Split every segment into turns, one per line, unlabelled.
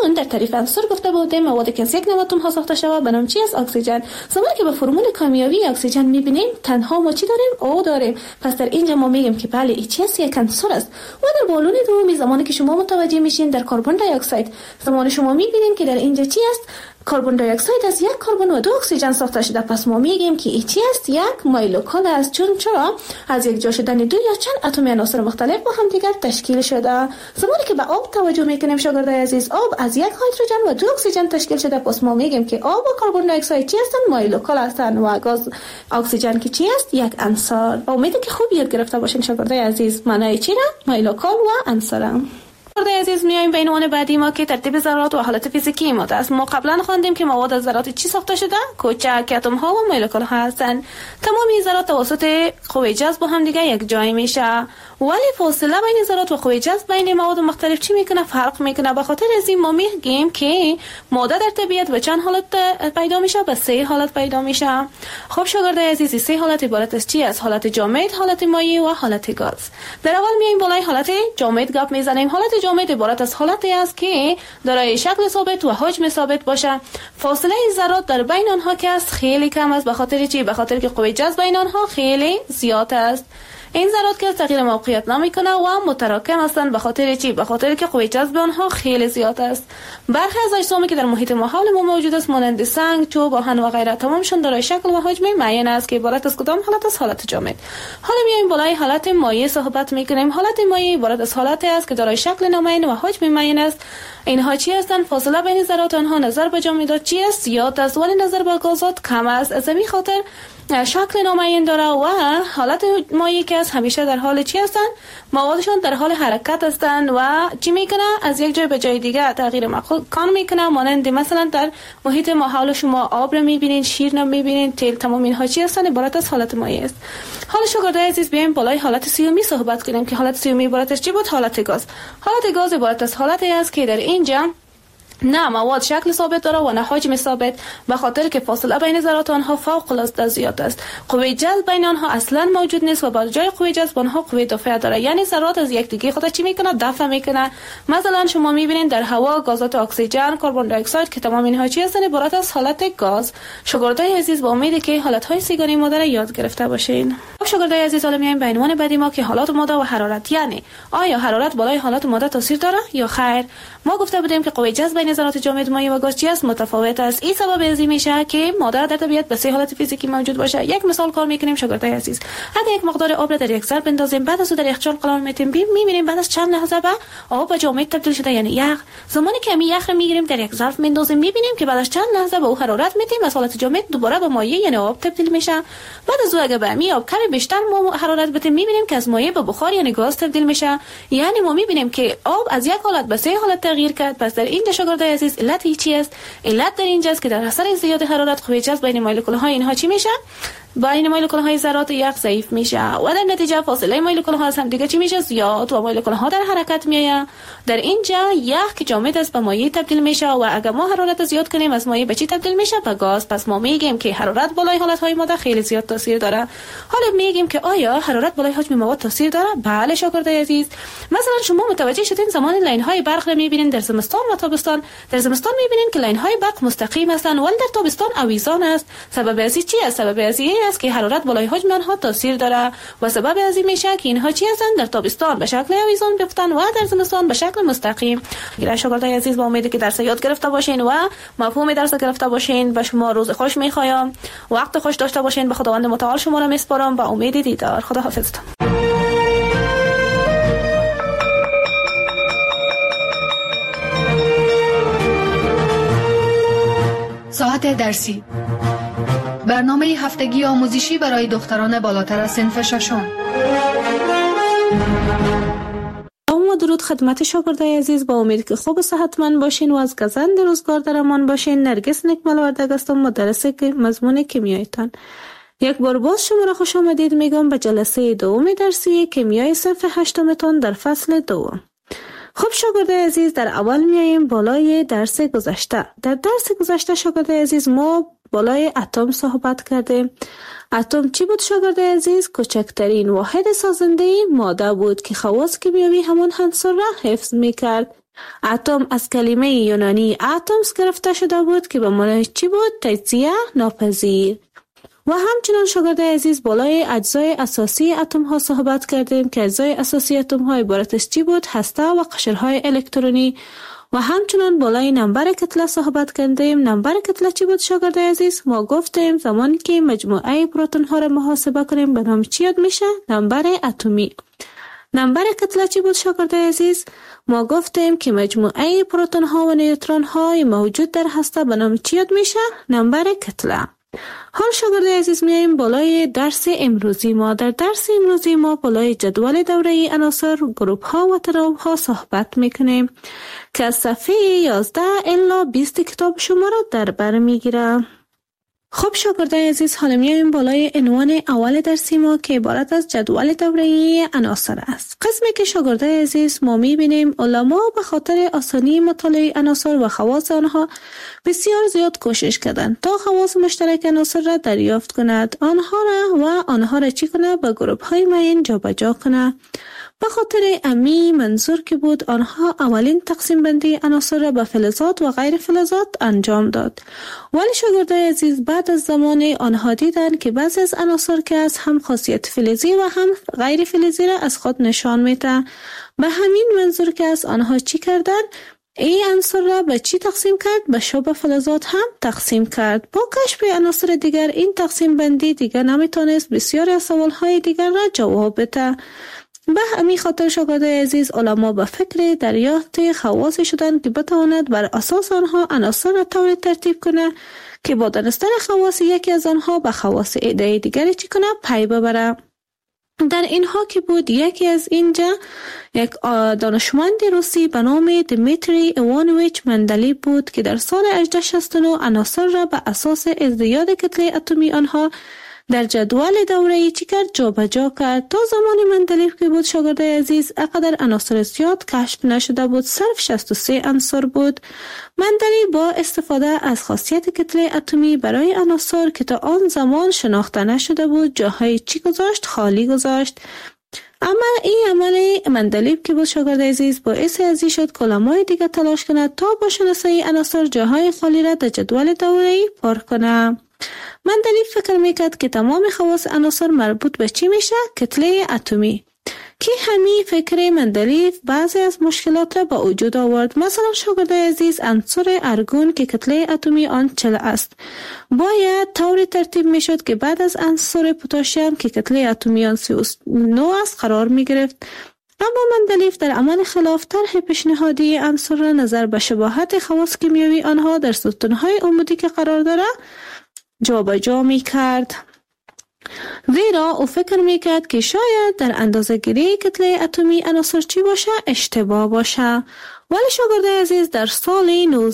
اکنون در تعریف عنصر گفته بودیم موادی که از یک نوع اتم ها ساخته شود به نام چی است؟ اکسیژن. زمانی که به فرمول کیمیایی اکسیژن میبینیم تنها ما چی داریم؟ او داریم. پس در اینجا ما میگیم که بله این چی است؟ یک عنصر است. و در بالون دومی زمانی که شما متوجه میشین در کربن دی اکساید، زمانی شما میبینین که در اینجا چی است؟ کربن دی اکساید از یک کربن و 2 اکسیژن ساخته شده. پس ما میگیم که این چی است؟ یک مولکول است. چرا؟ از یک جا شدن 2 یا چند اتم عناصر مختلف با هم دیگر تشکیل شده. زمانی که به آب توجه میکنیم شاگردای عزیز، آب از یک هیدروژن و 2 اکسیژن تشکیل شده. پس ما میگیم که آب و کربن دی اکساید چی هستند؟ مولکول هستند. و گاز اکسیژن که چی است؟ یک عنصر. امیدم که خوب یاد گرفته باشین شاگردای عزیز معنای چی را؟ مولکول و عنصر. شاگردای عزیز میایم به عنوان بعدی ما که ترتیب ذرات و حالت فیزیکی ماده است. ما قبلا خواندیم که مواد از ذرات چی ساخته شده؟ کوچک اتم ها و مولکول ها هستند. تمام این ذرات توسط قوه جذب با هم دیگه یک جای میشه. ولی فاصله بین ذرات و قوه جذب بین مواد مختلف چی میکنه؟ فرق میکنه. به خاطر از این ما میگیم که ماده در طبیعت به چند حالت پیدا میشه؟ به 3 حالت پیدا میشه. خب شاگردای عزیز 3 حالت عبارت از چی است؟ حالت جامد، حالت مایع و حالت گاز. در اول میایم بالای حالت جامد گپ میزنیم. حالت جامد عبارت از حالتی است که دارای شکل ثابت و حجم ثابت باشه. فاصله ذرات در بین آنها که است خیلی کم است. به خاطر چی؟ به خاطر که قوه جذب بین آنها خیلی زیاد است. این ذرات که تغییر موقعیت نمیکنه و متراکم هستند. به خاطر چی؟ به خاطر که قوه جذب آنها خیلی زیاد است. برخی از اجسامی که در محیط ما حول ما موجود است مانند سنگ، چوب، آهن و غیره تمامشون دارای شکل و حجم معین است که عبارت از کدام حالت؟ از حالت جامد. حالا میایم بالای حالت مایع صحبت میکنیم. حالت مایع عبارت از حالتی است که دارای شکل نامعین و حجم معین است. اینها چی هستند؟ فاصله بین ذرات آنها نظر به جامدات چی است؟ زیاد است، ولی نظر به گازات کم است. از همین خاطر شکل نامعین داره و حالت مایع که همیشه در حال چی هستند؟ موادشون در حال حرکت هستند و چی میکنه؟ از یک جای به جای دیگه تغییر مکان میکنه. مانند مثلا در محیط ما حول شما آب رو میبینین، شیر رو میبینین، تیل، تمام اینها چی هستند؟ عبارت از حالت مایع است. حالا شاگردای عزیز بیایم بالای حالت سیومی صحبت کنیم که حالت سیومی عبارت از چی بود؟ حالت گاز. حالت گاز عبارت از حالتی است که در اینجا نه مواد شکل ثابت داره و نه حجم ثابت، به خاطر که فاصله بین ذرات آنها فوق العاده زیاد است. قوه جذب بین آنها اصلا موجود نیست و با جای قوه جذب آنها قوه دافعه داره. یعنی ذرات از یکدیگه خود چی میکنه؟ دفع میکنه. مثلا شما میبینید در هوا گازات اکسیژن، کربن دی اکساید که تمام اینها چی هستند؟ عبارت از حالت گاز. شاگردای عزیز با امید که حالت های سیگاری ماده را یاد گرفته باشین. خب شاگردای عزیز حالا میایم به عنوان بعدی ما که حالات ماده و حرارت. یعنی آیا حرارت بالای حالات ماده تاثیر داره یا خیر؟ ما گفته بودیم که قوه جذب بین ذرات جامد، مایع و گاز چی است؟ متفاوت است. این سبب از این میشه که ماده در طبیعت به 3 حالت فیزیکی موجود باشه. یک مثال کار میکنیم شاگردای عزیظ. اگه یک مقدار آب را در یک ظرف بندازیم، بعد از اون در یخچال قرار میدیم، میبینیم بعد از چند لحظه به آب و جامد تبدیل شده، یعنی یخ. زمانی که می یخ را میگیریم در یک ظرف میندازیم، میبینیم که بعد از چند لحظه به او حرارت میدیم، از حالت جامد دوباره به مایع یعنی آب تبدیل میشه. بعد از اون اگه به می آب کمی بیشتر حرارت بدیم، میبینیم که از مایع به بخار یعنی گاز تبدیل میشه. یعنی ما میبینیم که آب از یک حالت به 3 حالت تغییر کرد. پس در این شاگردای عزیز علت چی است؟ علت در اینجاست که در اثر زیاد حرارت قوه جذب بین مولکول ها اینها چی میشه؟ بین مولکول های ذرات یخ ضعیف میشه و در نتیجه فاصله مولکول ها هم دیگه چی میشه؟ زیاد و مولکول ها در حرکت میآید. در اینجا یخ که جامد است به مایع تبدیل میشه و اگر ما حرارت زیاد کنیم از مایع به چی تبدیل میشه؟ به گاز. پس ما میگیم که حرارت بالای حالت های ماده خیلی زیاد تاثیر داره. حالا میگیم که آیا حرارت بالای حجم مواد تاثیر داره؟ بله شاگردای عزیز. مثلا شما متوجه شدین زمان لاین های برق رو میبینین در زمستان و تابستان. در زمستان میبینین که لاین های برق مستقیم هستند ولی در تابستان آویزان است. سبب از چی است؟ سبب از است که حرارت بالای حجم آنها تاثیر داره و سبب از این میشه که اینها چی هستند؟ در تابستان به شکل آویزان بیفتن و در زمستان به شکل مستقیم. شاگردای عزیز با امید که درس یاد گرفته باشین و مفهوم درس گرفته باشین. و شما روز خوش میخوایم، وقت خوش داشته باشین. به خداوند متعال شما را میسپارم با امید دیدار. خدا حافظتون.
ساعت درسی، برنامه هفتگی آموزشی برای دختران بالاتر از صنف ششم.
درود خدمت شاگردای عزیز، با امید که خوب و صحتمند باشین و از گزند روزگار در امان باشین. نرگس نکمل وردگ هستم، مدرس مضمون کیمیایتان. یک بار باز شما را خوش آمدید میگم به جلسه دوم درسی کیمیای صنف 8 تان در فصل 2. خب شاگردای عزیز، در اول میاییم بالای درس گذشته. در درس گذشته شاگردای عزیز ما بالای اتم صحبت کردیم. اتم چی بود شاگردای عزیز؟ کوچکترین واحد سازنده ماده بود که خواص کیمیایی همان عنصر را حفظ میکرد. اتم از کلمه یونانی اتمس گرفته شده بود که به معنای چی بود؟ تجزیه ناپذیر. و همچنان شاگرد عزیز بالای اجزای اساسی اتم ها صحبت کردیم که اجزای اساسی اتم ها عبارت از چی بود؟ هسته و قشرهای الکترونی. و همچنان بالای نمبر کتله صحبت کردیم. نمبر کتله چی بود شاگرد عزیز؟ ما گفتیم زمانی که مجموعه پروتون ها را محاسبه کنیم به نام چی یاد میشه؟ نمبر اتمی. نمبر کتله چی بود شاگرد عزیز؟ ما گفتیم که مجموعه پروتون ها و نیوترون های موجود در هسته به نام چی یاد میشه؟ نمبر کتله. حال شاگرد عزیز میاییم بالای درس امروزی ما. در درس امروزی ما بالای جدول دوره‌ای عناصر، گروپ ها و تناوب ها صحبت میکنیم که از صفحه 11 الی 20 کتاب شما را در بر میگیره. خب شاگرد عزیز، حالا میاییم بالای عنوان اول درسی ما که عبارت از جدول دوره‌ای عناصر است. قسمی که شاگرد عزیز ما میبینیم علما به خاطر آسانی مطالعه عناصر و خواص آنها بسیار زیاد کوشش کردند تا خواص مشترک عناصر را دریافت کند، آنها را چی کنه؟ به گروپ های معین جابجا کنه. به خاطر امی منظور که بود آنها اولین تقسیم بندی عناصر را به فلزات و غیر فلزات انجام داد. ولی شاگرد عزیز بعد از زمان آنها دیدند که بعضی از عناصر که از هم خاصیت فلزی و هم غیر فلزی را از خود نشان میده. به همین منظور که از آنها چی کردند؟ این عناصر را به چی تقسیم کرد؟ به شبه فلزات هم تقسیم کرد. با کشف عناصر دیگر این تقسیم بندی دیگر نمیتونست بسیاری از سوالهای دیگر را جواب بده. به همین خاطر شاگرد عزیز علما به فکر دریافت خواصی شدند که بتواند بر اساس آنها عناصر را طوری ترتیب کنه که با دانستن خواص یکی از آنها به خواص عده دیگری چی کنه؟ پی ببره. در اینها که بود یکی از اینجا یک دانشمند روسی به نام دمیتری ایوانویچ مندلیف بود که در سال 1869 عناصر را به اساس ازدیاد کتله اتمی آنها در جدول دوره‌ای چی کرد؟ جابجا کرد. تا زمان مندلیف که بود شاگرد عزیز اقدر عناصر زیاد کشف نشده بود، صرف 63 عنصر بود. مندلیف با استفاده از خاصیت کتله اتمی برای عناصر که تا آن زمان شناخته نشده بود جاهای چی گذاشت؟ خالی گذاشت. اما این عمل مندلیف که بود شاگرد عزیز باعث ازی شد که علمای دیگه تلاش کند تا با شناسایی عناصر جاهای خالی را در جدول دوره‌ای پر کنه. مندلیف فکر میکرد که تمام خواص عناصر مربوط به چی میشه؟ کتله اتمی. که همین فکر مندلیف بعضی از مشکلات را با وجود آورد. مثلا شاگرد عزیز عنصر ارگون که کتله اتمی آن 40 است باید طوری ترتیب میشد که بعد از عنصر پتاسیم که کتله اتمی آن 39 است قرار میگرفت. اما مندلیف در عمل خلاف طرح پیشنهادی عنصر را نظر به شباهت خواص کیمیایی آنها در ستونهای عمودی که قرار داره جابجا میکرد. زیرا او فکر میکرد که شاید در اندازه‌گیری کتله اتمی عناصر چی باشه؟ اشتباه باشه. ولی شاگرد عزیز در سال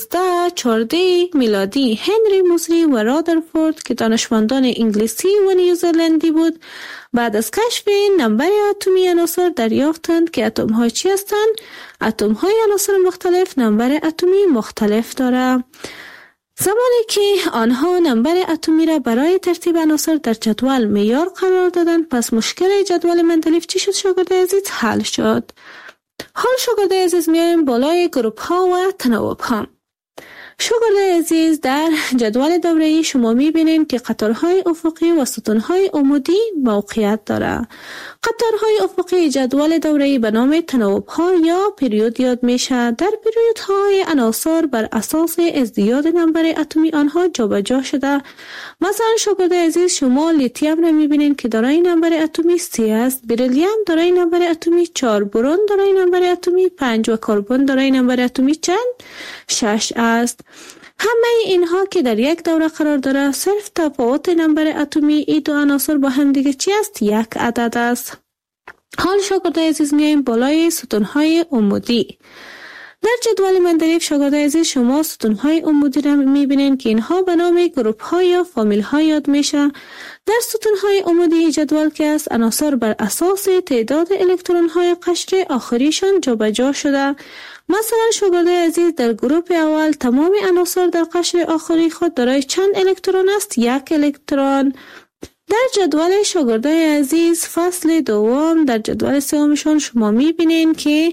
1914 میلادی هنری موزلی و رادرفورد که دانشمندان انگلیسی و نیوزلندی بود بعد از کشف نمبر اتمی عناصر دریافتند که اتم ها چی هستند؟ اتم های عناصر مختلف نمبر اتمی مختلف داره. زمانی که آنها نمبر اتمی را برای ترتیب عناصر در جدول معیار قرار دادند پس مشکل جدول مندلیف چی شد شاگرد عزیز؟ حل شد. حال شاگرد عزیز میایم بالای گروپ ها و تناوب ها. شاگرد عزیز در جدول دوره‌ای شما میبینیم که قطارهای افقی و ستونهای عمودی موقعیت داره. قطارهای افقی جدول دوره‌ای به نام تناوب ها یا پریود یاد میشه. در پریودهای عناصر بر اساس ازدیاد نمبر اتمی آنها جابجا شده. مثلا شاگرد عزیز شما لیتیم را میبینید که دارای نمبر اتمی 3 است، بریلیوم دارای نمبر اتمی 4، برون دارای نمبر اتمی 5 و کربن دارای نمبر اتمی چند؟ 6 است. همه اینها که در یک دوره قرار داره صرف تفاوت نمبر اتمی این دو عناصر با هم دیگه چی است؟ یک عدد است. حال شاگرد عزیز میایم بالای ستونهای عمودی. در جدول مندلیف شاگرد عزیز شما ستونهای عمودی را میبینین که اینها به نام گروپ ها یا فامیل ها یاد میشه. در ستونهای عمودی جدول که است عناصر بر اساس تعداد الکترون های قشر آخریشان جابجا شده. مثلا شاگرد عزیز در گروپ اول تمام عناصر در قشر آخری خود دارای چند الکترون است؟ 1 الکترون. در جدول شاگردای عزیز فصل دوم در جدول سومشان شما میبینین که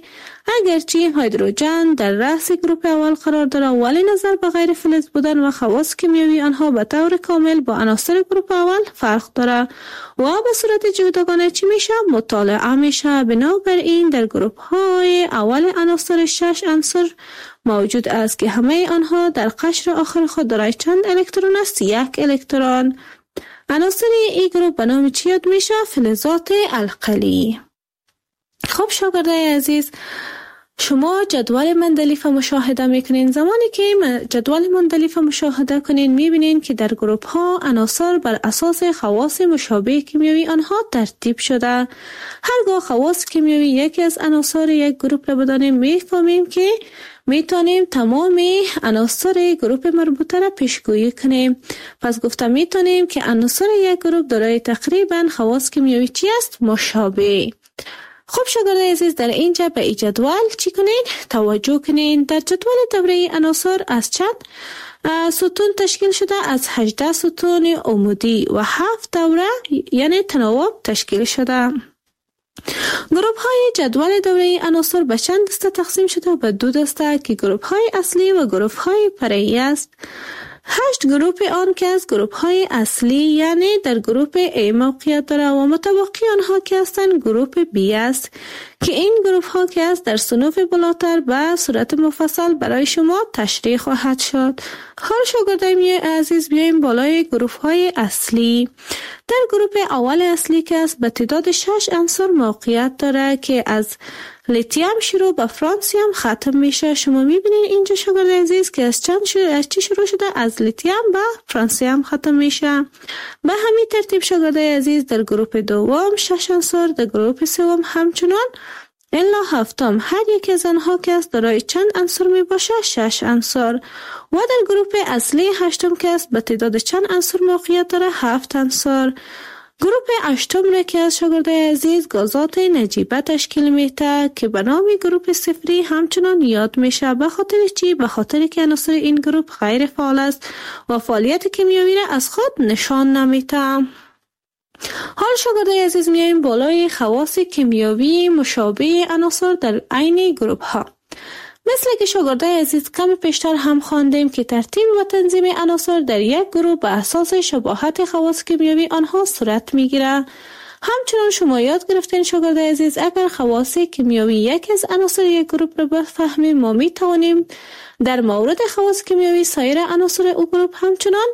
اگرچه هیدروژن در رأس گروپ اول قرار دارد ولی نظر به غیر فلز بودن و خواص کیمیایی آنها به طور کامل با عناصر گروپ اول فرق دارد و به صورت جداگانه چی میشه مطالعه میشه. بنابراین در گروپ های اول عناصر 6 عنصر موجود است که همه آنها در قشر آخر خود دارای چند الکترون است؟ 1 الکترون. عناصر این گروپ به نام چی یاد میشه؟ فلزات القلی. خب شاگردای عزیز، شما جدول مندلیف مشاهده میکنین. زمانی که جدول مندلیف مشاهده کنین میبینین که در گروپ ها عناصر بر اساس خواص مشابه کیمیایی آنها ترتیب شده. هرگاه خواص کیمیایی یکی از عناصر یک گروپ را بدانیم میفهمیم که میتونیم تمام عناصر گروپ مربوطه را پیشگویی کنیم. پس گفتم میتونیم که عناصر یک گروپ دارای تقریبا خواص کیمیایی چی است؟ مشابه. خب شاگردان عزیز، در اینجا به این جدول چی کنین؟ توجه کنین. در جدول دوره عناصر از چند ستون تشکیل شده؟ از 18 ستون عمودی و 7 دوره یعنی تناوب تشکیل شده. گروپ های جدول دوره عناصر به چند دسته تقسیم شده؟ به 2 دسته که گروپ های اصلی و گروپ های فرعی است. 8 گروپ آن که از گروپ های اصلی یعنی در گروپ A موقعیت داره و متبقی آنها که هستند گروپ B است که این گروپ ها که است در صنوف بالاتر به صورت مفصل برای شما تشریح خواهد شد. حال شاگردان عزیز بیایم بالای گروپ های اصلی. در گروپ اول اصلی که است به تعداد 6 عنصر موقعیت داره که از لیتیم شروع به فرانسیم ختم میشه. شما میبینید اینجا شاگردان عزیز که از چی شروع شده؟ از لیتیم به فرانسیم ختم میشه. به همین ترتیب شاگردان عزیز در گروپ دوم 6 عنصر، در گروپ سوم همچنان الا هفتم هر یک از آنها که است دارای چند عنصر می باشه؟ 6 عنصر. و در گروپ اصلی هشتم که است به تعداد چند عنصر موقعیت داره؟ 7 عنصر. گروپ هشتم را که از شاگردای عزیز گازات نجیبه تشکیل میده که به نام گروپ صفری همچنان یاد میشه. به خاطر چی؟ به خاطر که عناصر این گروپ غیر فعال است و فعالیت کیمیایی را از خود نشان نمیده. حال شاگردای عزیز میایم بالای خواص کیمیایی مشابه عناصر در عین گروپ ها. مثل که شاگردای عزیز کم پیشتر هم خواندیم که ترتیب و تنظیم عناصر در یک گروه به اساس شباهت خواص کیمیایی آنها صورت میگیره. همچنان شما یاد گرفتین شاگردای عزیز اگر خواص کیمیایی یک از عناصر یک گروه را بفهمیم ما می توانیم در مورد خواص کیمیایی سایر عناصر او گروه همچنان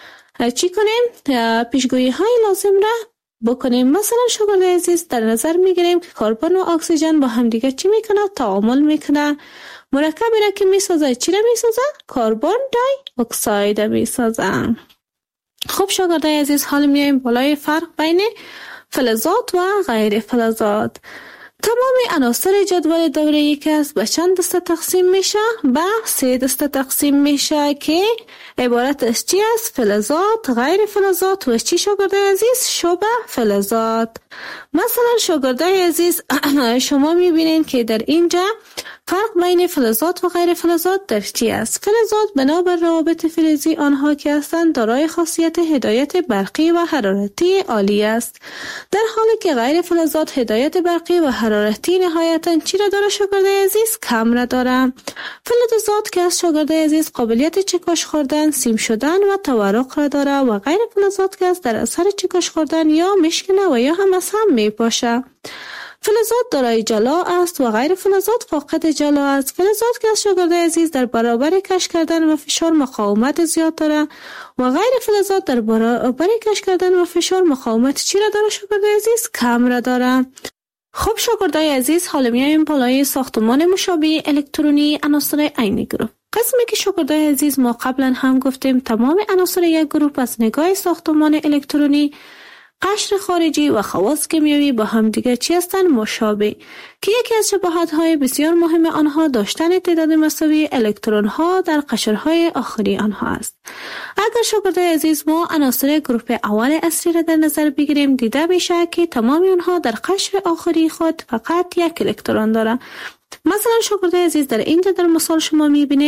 چی کنیم؟ پیشگویی های لازم را بکنیم. مثلا شاگردای عزیز در نظر میگیریم که کربن و اکسیژن با هم دیگه چی میکنه؟ تعامل میکنه. مرکبی را که میسازه چی را میسازه؟ کربن دای اکساید میسازه. خب شاگردای عزیز حال میایم بالای فرق بین فلزات و غیر فلزات. تمام عناصر جدول دوره‌ای که است به چند دسته تقسیم میشه؟ به 3 دسته تقسیم میشه که عبارت از چی است؟ فلزات، غیر فلزات و چی شاگردای عزیز؟ شبه فلزات. مثلا شاگردای عزیز شما میبینین که در اینجا فرق بین فلزات و غیر فلزات در چی است؟ فلزات بنابر روابط فلزی آنها که هستند دارای خاصیت هدایت برقی و حرارتی عالی است، در حالی که غیر فلزات هدایت برقی و حرارتی نهایتاً چی را داره شاگردای عزیز؟ کم را داره. فلزات که از شاگردای عزیز قابلیت چکش خوردن، سیم شدن و تورق را داره و غیر فلزات که از در اثر چکش خوردن یا میشکنه و یا هم از هم میپاشه. فلزات دارای جلا است و غیر فلزات فاقد جلا است. فلزات که از شاگردای عزیز در برابر کش کردن و فشار مقاومت زیاد داره و غیر فلزات در برابر کش کردن و فشار مقاومت چی را داره شاگردای عزیز؟ کم را داره. خب شاگردای عزیز حالا میایم بالای ساختمان مشابه الکترونی عناصر عین گروه. قسمی که شاگردای عزیز ما قبلا هم گفتیم تمام عناصر یک گروه از نگاه ساختمان الکترونی، قشر خارجی و خواص کیمیایی با هم دیگر چی هستند؟ مشابه، که یکی از شباهت‌های بسیار مهم آنها داشتن تعداد مساوی الکترون‌ها در قشرهای آخری آنها است. اگر شاگردای عزیز ما عناصر گروه اول اصلی را در نظر بگیریم دیده میشه که تمام آنها در قشر آخری خود فقط یک الکترون دارند. مثلا شاگردای عزیز در اینجا در مثال شما میبینین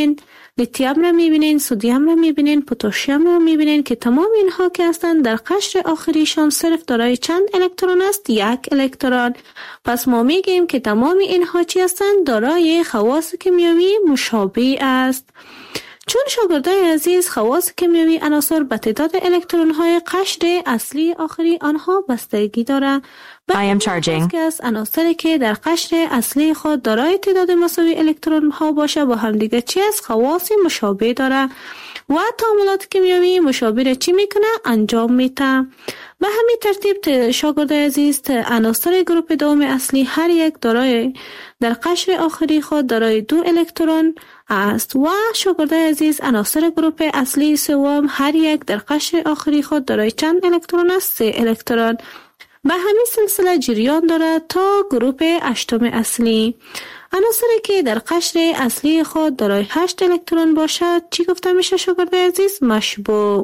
لیتیوم را میبینین، سدیم را میبینین، پتاسیم را میبینین که تمام اینها که هستند در قشر آخریشان صرف دارای چند الکترون است؟ یک الکترون. پس ما میگیم که تمام اینها چی هستند؟ دارای خواص کیمیایی مشابه است. چون شاگردای عزیز خواص کیمیایی عناصر به تعداد الکترون های قشر اصلی آخری آنها بستگی دارند.
I am charging.
که از عناصری که در قشر اصلی خود دارای تعداد مساوی الکترون ها باشه با هم دیگه چی از خواص مشابه داره و تعاملات کیمیایی مشابه را چی میکنه؟ انجام میده. به همین ترتیب شاگردای عزیز عناصر گروپ دوم اصلی هر یک دارای در قشر آخری خود دارای 2 الکترون است و شاگردای عزیز عناصر گروپ اصلی سوم هر یک در قشر آخری خود دارای چند الکترون است؟ 3 الکترون. به همین سلسله جریان دارد تا گروپ 8 اصلی. عناصری که در قشر اصلی خود دارای 8 الکترون باشد چی گفته میشه شاگردای عزیز؟ مشبوع.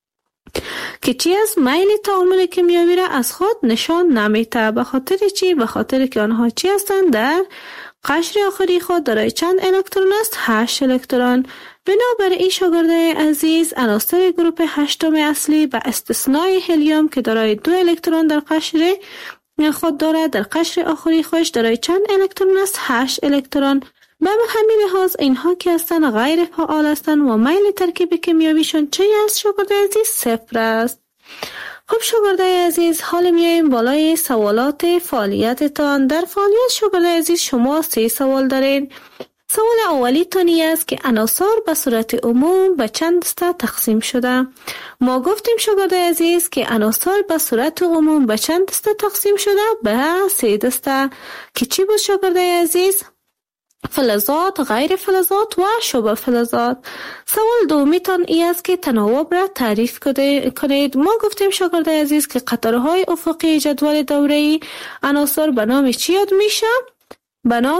که چی از میل تعامل کیمیایی را از خود نشان نمیده. به خاطر چی؟ به خاطر که آنها چی هستند؟ در قشر آخری خود دارای چند الکترون است؟ 8 الکترون. بنابراین شاگردای عزیز عناصر گروپ 8 اصلی به استثنای هلیوم که دارای 2 الکترون در قشر خود دارد در قشر آخری خودش دارای چند الکترون است؟ 8 الکترون. به همین لحاظ اینها که هستند غیر فعال هستند و میل ترکیب کیمیاییشون چه است شاگردای عزیز؟ 0 است. خب شاگردای عزیز حالا میایم بالای سوالات فعالیتتان. در فعالیت شاگردای عزیز شما 3 سوال دارین. سوال اولی تانی است که عناصر به صورت عموم به چند دسته تقسیم شده. ما گفتیم شاگردای عزیز که عناصر به صورت عموم به چند دسته تقسیم شده؟ به 3 دسته که چی بود شاگردای عزیز؟ فلزات، غیر فلزات و شبه فلزات. سوال دومی تان ای است که تناوب را تعریف کنید. ما گفتیم شاگردای عزیز که قطارهای افقی جدول دوره‌ای عناصر به نام چی یاد میشه؟ به نام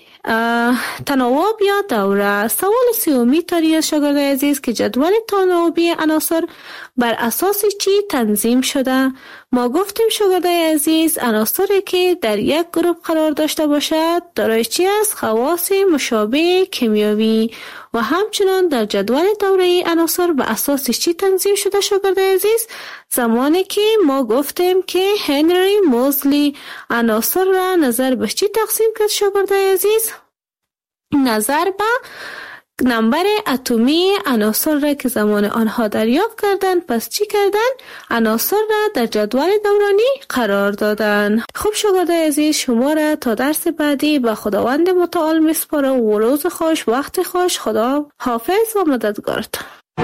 تناوب یا دوره. سوال سومی تاری است شاگردای عزیز که جدول تناوبی عناصر بر اساس چی تنظیم شده؟ ما گفتیم شاگردای عزیز عناصری که در یک گروه قرار داشته باشد دارای چی است؟ خواص مشابه کیمیایی و همچنان در جدول دوره‌ای عناصر به اساس چی تنظیم شده شاگردای عزیز؟ زمانی که ما گفتیم که هنری موزلی عناصر را نظر به چی تقسیم کرد شاگردای عزیز؟ نظر به نمبر اتمی عناصر را که زمان آنها دریافت کردند. پس چی کردن؟ عناصر را در جدول دورانی قرار دادن. خب شاگردای عزیز شما را تا درس بعدی به خداوند متعال میسپارم و روز خوش، وقت خوش، خدا حافظ و مددگارت.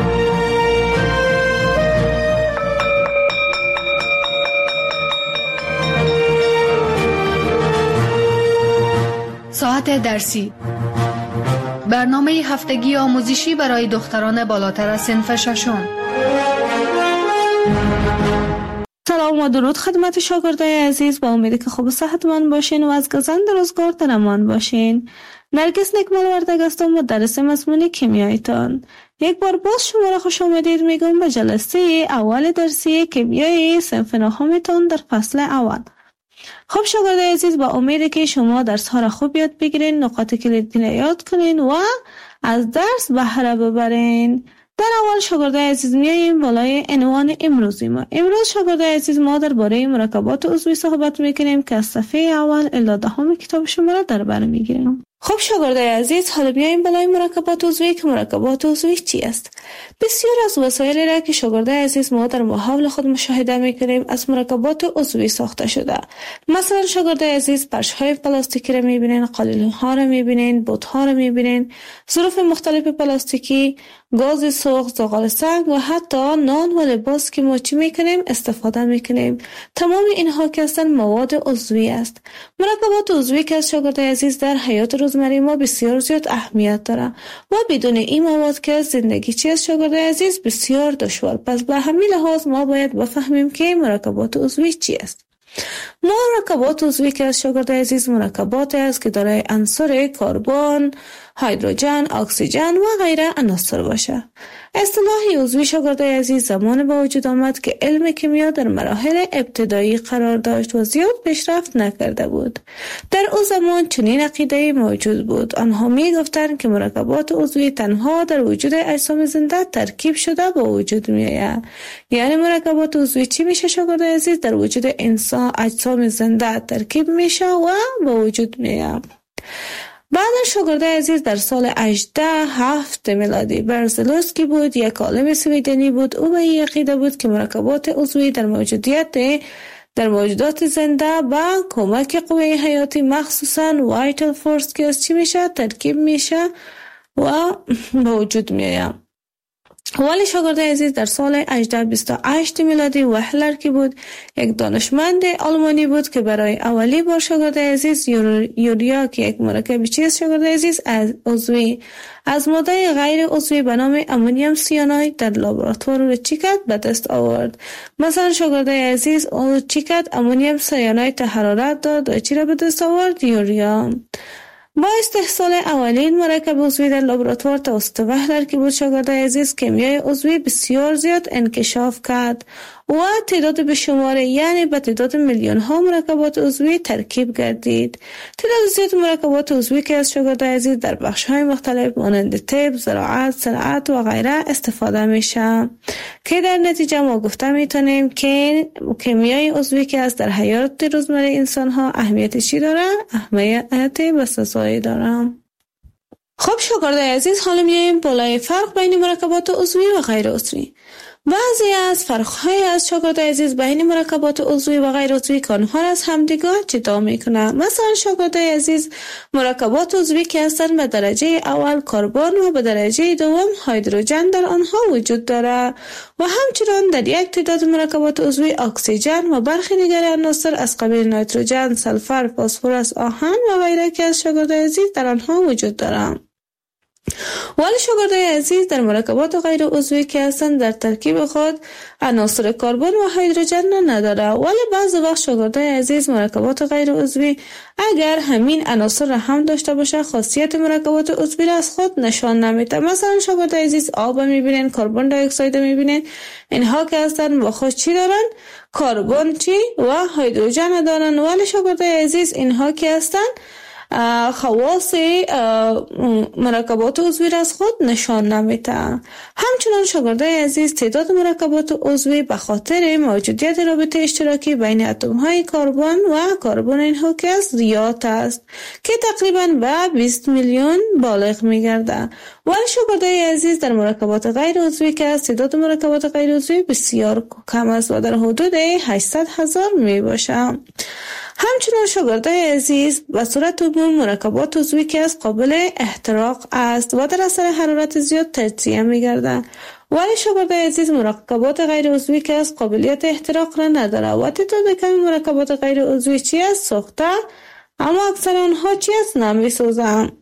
ساعت درسی، برنامه هفتگی آموزشی برای دختران بالاتر از صنف ششم.
سلام و درود خدمت شاگردای عزیز. با امید که خوب و صحتمند باشین و از گزند روزگار در امان باشین. نرگس نکمل وردگ هستم و درس مضمون کیمیاییتان. یک بار باز شما را خوش آمدید میگم به جلسه اول درسی کیمیای صنف نهمتان در فصل اول. خب شاگردای عزیز با امیده که شما درس ها را خوب یاد بگیرین، نقاط کلیدی را یاد کنین و از درس بهره ببرین. در اول شاگردای عزیز میاییم بالای عنوان امروزی ما. امروز شاگردای عزیز ما درباره مرکبات عضوی صحبت میکنیم که از صفحه اول الی 10 کتاب شما را در بر میگیریم. خب شاگردای عزیز حالا بیاییم بالای مرکبات عضوی که مرکبات عضوی چی است؟ بسیار از وسایلی را که شاگردای عزیز ما در محاول خود مشاهده میکنیم از مرکبات عضوی ساخته شده. مثلا شاگردای عزیز فرش‌های پلاستیکی را میبینین، قالین‌ها را میبینین، بوت‌ها را میبینین، ظروف مختلف پلاستیکی، گاز سوخت، زغال سنگ و حتی نان و لباس که ما چی میکنیم استفاده میکنیم. تمام اینها که هستند مواد عضوی است. مرکبات عضوی که از شاگردای عزیز در حیات روزمره ما بسیار زیاد اهمیت داره و بدون این مواد که زندگی چی از شاگردای عزیز بسیار دشوار. پس به همین لحاظ ما باید بفهمیم که مرکبات عضوی چی است. مرکبات عضوی که از شاگردای عزیز مرکبات است که دارای عنصر کربن، هیدروژن، اکسیژن و غیره عناصر باشه. اصطلاح عضوی شاگردای عزیز زمان به وجود آمد که علم کیمیا در مراحل ابتدایی قرار داشت و زیاد پیشرفت نکرده بود. در او زمان چنین عقیده‌ای موجود بود. آنها می گفتند که مرکبات عضوی تنها در وجود اجسام زنده ترکیب شده به وجود می آید. یعنی مرکبات عضوی چی میشه شاگردای عزیز؟ در وجود انسان اجسام زنده ترکیب میشه و به وجود می آید. بعد شاگردای عزیز در سال 1807 میلادی برزلوسکی بود، یک عالم سویدنی بود. او به این عقیده بود که مرکبات عضوی در موجودات زنده با کمک قوه حیاتی مخصوصاً وایتال فورس که از چی میشه ترکیب میشه و به وجود میاد. ولی شاگردای عزیز در سال 1828 میلادی وهلر که بود یک دانشمند آلمانی بود که برای اولی بار شاگردای عزیز یوریا که یک مرکب چیست شاگردای عزیز عضوی از ماده غیر عضوی به نام امونیم سیاناید در لابراتوار رو چی کرد به دست آورد. مثلا شاگردای عزیز چی کرد؟ امونیم سیاناید حرارت داد و چی را به دست آورد؟ یوریا. با استحصال اولین مرکب عضوی در لابراتوار توسط وهلر که بود شاگردای عزیز کیمیای عضوی بسیار زیاد انکشاف کرد و تعداد به شماره یعنی به تعداد میلیون ها مرکبات عضوی ترکیب گردید. تعداد زیاد مرکبات عضوی که از شاگردای عزیز در بخش های مختلف مانند طب، زراعت، صنعت و غیره استفاده میشه که در نتیجه ما گفته میتونیم که کیمیای عضوی که از در حیات روزمره انسان ها اهمیت چی داره؟ اهمیت بسزایی داره. خب شاگردای عزیز حالا میایم بالای فرق بین مرکبات عضوی و غیر عضوی. بعضی از فرق‌های از شاگردای عزیز بین مرکبات عضوی و غیر عضوی که آنها از همدیگر جدا میکنه. مثلا شاگردای عزیز مرکبات عضوی که هستند به درجه اول کربن و به درجه دوم هیدروژن در آنها وجود داره و همچنین در یک تعداد مرکبات عضوی اکسیژن و برخی دیگر عناصر از قبیل نیتروژن، سلفر، فسفر، آهن و غیره که از شاگردای عزیز در آنها وجود داره. ولی شاگردای عزیز در مرکبات غیر عضوی که هستند در ترکیب خود عناصر کربن و هیدروژن نداره. ولی بعضی وقت شاگردای عزیز مرکبات غیر عضوی اگر همین عناصر را هم داشته باشه خاصیت مرکبات عضوی را از خود نشان نمیده. مثلا شاگردای عزیز آب میبینن، کربن دی اکساید میبینن، اینها که هستند با خود چی دارن؟ کربن چی و هیدروژن دارن. ولی شاگردای عزیز اینها که هستند خواص مرکبات عضوی را از خود نشان نمیده. همچنان شاگردای عزیز تعداد مرکبات عضوی به خاطر موجودیت رابطه اشتراکی بین اتم های کربن و کربن اینها که زیاد است که تقریبا به 20 میلیون بالغ میگرده. ولی شاگردای عزیز در مرکبات غیر عضوی که تعداد مرکبات غیر عضوی بسیار کم است و در حدود 800,000 می باشه. همچنین شاگردای عزیز به صورت عموم مرکبات عضوی که قابل احتراق است و در اثر حرارت زیاد تجزیه می‌گردند. ولی شاگردای عزیز مرکبات غیر عضوی که قابلیت احتراق را نداره و تعداد کمی مرکبات غیر عضوی چی است؟ سوخته، اما اکثر آنها چی است؟ نمی‌سوزند.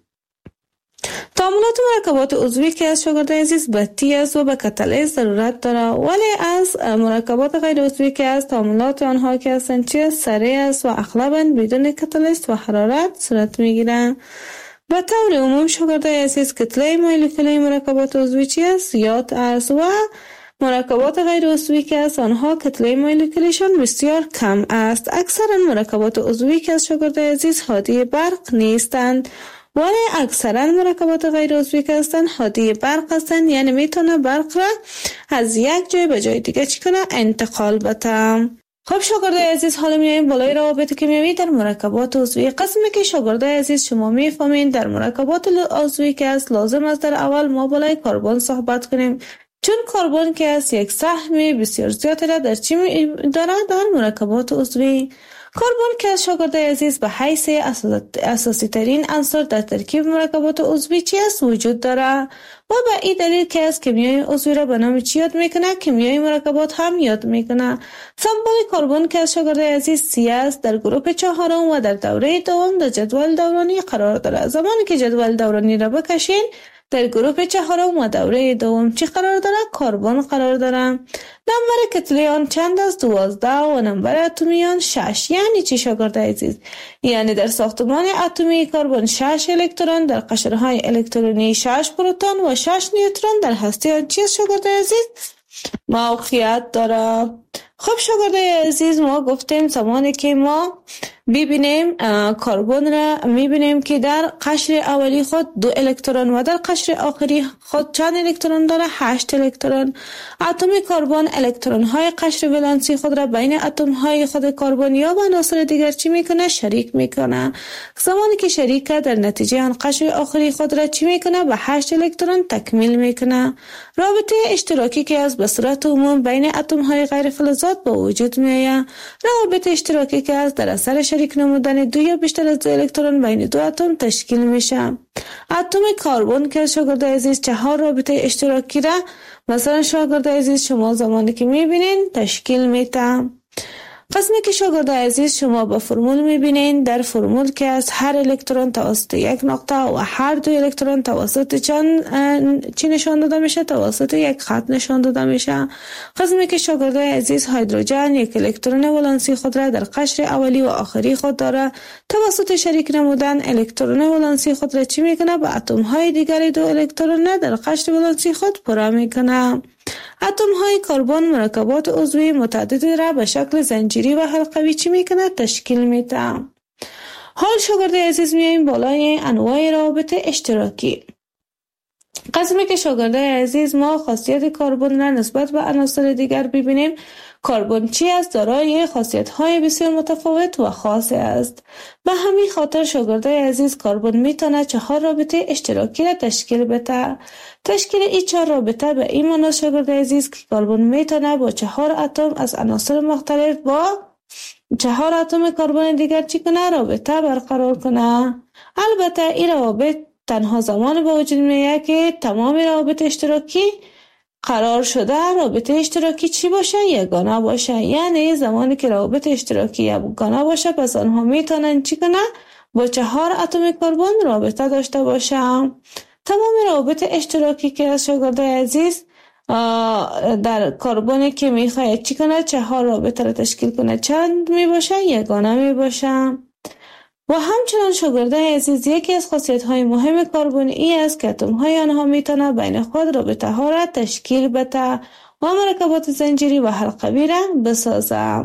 تعاملات مرکبات عضوی که از شاگردای عزیز بطی است و به کاتالیز ضرورت داره. ولی از مرکبات غیر عضوی که از تعاملات آنها که هستند چی سریع است و اغلباً بدون کاتالیست و حرارت صورت میگیرند. به طور عموم شاگردای عزیز کتله مولکولی مرکبات عضوی چی است؟ زیاد است و مرکبات غیر عضوی که از آنها کتله مولکولیشان بسیار کم است. اکثر مرکبات عضوی که از شاگردای عزیز حادی برق نیستند. ولی اکثرا مرکبات غیر عضوی که هستند حادی برق هستند، یعنی میتونه برق را از یک جای به جای دیگه چی کنه؟ انتقال بده. خب شاگردای عزیز حالا میایم بالای روابط کیمیایی در مرکبات عضوی. قسمی که شاگردای عزیز شما میفهمین در مرکبات عضوی که است لازم است در اول ما بالای کربن صحبت کنیم، چون کربن که است یک سهم بسیار زیاد را در چی داره؟ در مرکبات عضوی. کربن که از شاگردای عزیز به حیث اساسی ترین عنصر در ترکیب مرکبات عضوی چی است؟ وجود داره و به این دلیل که از کیمیای عضوی را به نام چی یاد میکنه؟ کیمیای مرکبات هم یاد میکنه. سمبل کربن که از شاگردای عزیز 3 است در گروه 4 و در دوره دوم در جدول دورانی قرار داره. زمانی که جدول دورانی را بکشین در گروه چهارم و دوره دوم چی قرار داره؟ کربن قرار داره. نمبر کتله آن چند است؟ 12 و نمبر اتمی آن 6. یعنی چی شاگرد عزیز؟ یعنی در ساختمان اتمی کربن 6 الکترون، در قشرهای الکترونی 6 پروتون و 6 نیوترون در هسته آن چیست شاگرد عزیز؟ موقعیت داره. خب شاگرد عزیز ما گفتیم زمانی که ما ببینیم کربن را میبینیم که در قشر اولی خود 2 الکترون و در قشر آخری خود چند الکترون داره؟ 8 الکترون. اتم کربن الکترون های قشر ولانسی خود را بین اتم های خود کربن یا با عناصر دیگر چی میکنه؟ شریک میکنه. زمانی که شریکه در نتیجه آن قشر آخری خود را چی میکنه؟ به 8 الکترون تکمیل میکنه. رابطه اشتراکی که از به صورت عموم بین اتم های غیر فلزات با وجود میآید. روابط اشتراکی که از در اثر شریک نمودن 2 یا بیشتر از 2 الکترون بین 2 اتم تشکیل میشه. اتم کربن که شاگرد عزیز 4 رابطه اشتراکی را مثلا شاگرد عزیز شما زمانی که میبینین تشکیل میده. قسمی که شاگرد عزیز شما با فرمول میبینین، در فرمول که از هر الکترون توسط یک نقطه و هر 2 الکترون توسط چی نشان داده میشه؟ توسط یک خط نشان داده میشه. قسمی که شاگرد عزیز هیدروژن یک الکترون ولانسی خود را در قشر اولی و آخری خود داره، توسط شریک نمودن الکترون ولانسی خود را چی میکنه؟ به اتم های دیگری 2 الکترون در قشر ولانسی خود پر میکنه. اتم های کربن مرکبات عضوی متعددی را به شکل زنجیری و حلقوی چی میکنه؟ تشکیل میده. حال شاگرد عزیز میاییم بالای انواع روابط اشتراکی. قسمی که شاگرد عزیز ما خاصیت کربن را نسبت به عناصر دیگر ببینیم، کربن چی است؟ دارای خاصیت های بسیار متفاوت و خاص است. به همین خاطر شاگرد عزیز کربن میتونه 4 رابطه اشتراکی را تشکیل بده. تشکیل این 4 رابطه به این معنی شاگرد عزیز که کربن میتونه با 4 اتم از عناصر مختلف با 4 اتم کربن دیگر چی کنه؟ رابطه برقرار کنه. البته این روابط تنها زمان به وجود میاد که تمام روابط اشتراکی قرار شده رابطه اشتراکی چی باشه؟ یگانه باشه. یعنی زمانی که روابط اشتراکی یگانه باشه پس آنها میتونن چی کنه؟ با 4 اتم کربن رابطه داشته باشه. تمام روابط اشتراکی که از شاگرد عزیز در کربن که میخواد چی کنه؟ 4 رابطه را تشکیل کنه چند میباشه؟ یگانه میباشه. و همچنان شاگرد عزیز یکی از خاصیت های مهم کربن ای است که اتم های آنها میتونه بین خود رابطه ها را تشکیل بده و مرکبات زنجیری و حلقوی را بسازه.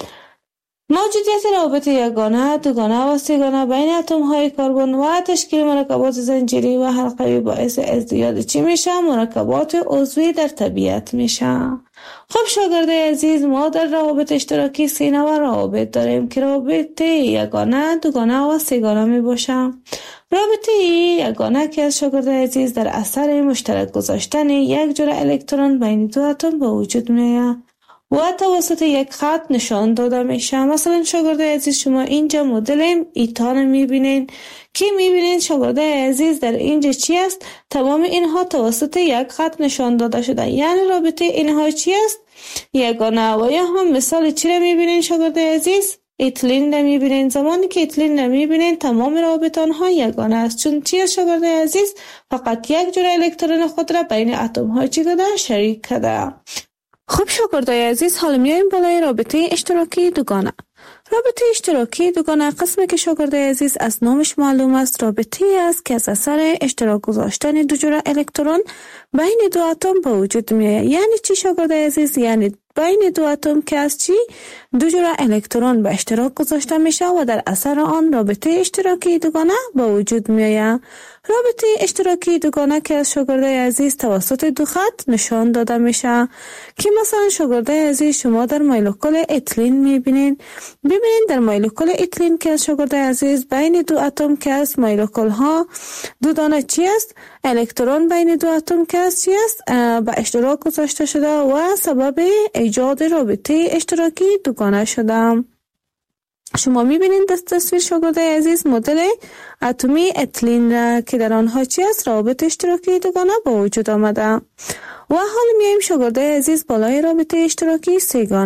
موجودیت روابط یگانه، دوگانه و سه‌گانه بین اتم های کربن و تشکیل مرکبات زنجیری و حلقوی باعث ازدیاد چی میشه؟ مرکبات عضوی در طبیعت میشه. خب شاگرد عزیز ما در روابط اشتراکی 3 نوع روابط داریم که رابطه یگانه، دوگانه و سه‌گانه می باشه. رابطه یگانه که از شاگرد عزیز در اثر مشترک گذاشتن یک جرعه الکترون بین 2 اتم به وجود میاد و توسط یک خط نشان داده میشه. مثلا شاگرد عزیز شما اینجا مدل ایتان میبینین که میبینین شاگرد عزیز در اینجا چی است؟ تمام اینها توسط یک خط نشان داده شده. یعنی رابطه اینها چی است؟ یگانه. و یا هم مثال چی را میبینین شاگرد عزیز؟ اتلین را میبینین. زمانی که اتلین را میبینین تمام روابط آنها یگانه است. چون چی است شاگرد عزیز؟ فقط یک جرعه الکترون خود را بین اتم ها چی کرده؟ شریک کرده. خب شاگردای عزیز حالا میایم بالای رابطه اشتراکی دوگانه. رابطه اشتراکی دوگانه قسمی که شاگردای عزیز از نامش معلوم است رابطه است که از اثر اشتراک گذاشتن 2 جرعه الکترون بین 2 اتم به وجود میاد. یعنی چی شاگردای عزیز؟ یعنی بین 2 اتم که از چی؟ 2 جرعه الکترون به اشتراک گذاشته میشه و در اثر آن رابطه اشتراکی دوگانه به وجود میآید. رابطه اشتراکی دوگانه که از شاگردای عزیز توسط 2 خط نشان داده میشه که مثلا شاگردای عزیز شما در مولکول اتلین میبینین. ببینین در مولکول اتلین که از شاگردای عزیز بین 2 اتم که از مولکول ها 2 دانه چی است؟ الکترون بین 2 اتم که از چی است؟ به اشتراک گذاشته شده و سبب ایجاد رابطه اشتراکی دوگانه شده. شما میبینید در تصویر شاگردای عزیز مدل اتمی اتلین را که در آنها چی است؟ روابط اشتراکی دوگانه با وجود آمده. و حال میایم شاگردای عزیز بالای رابطه اشتراکی سه‌گانه.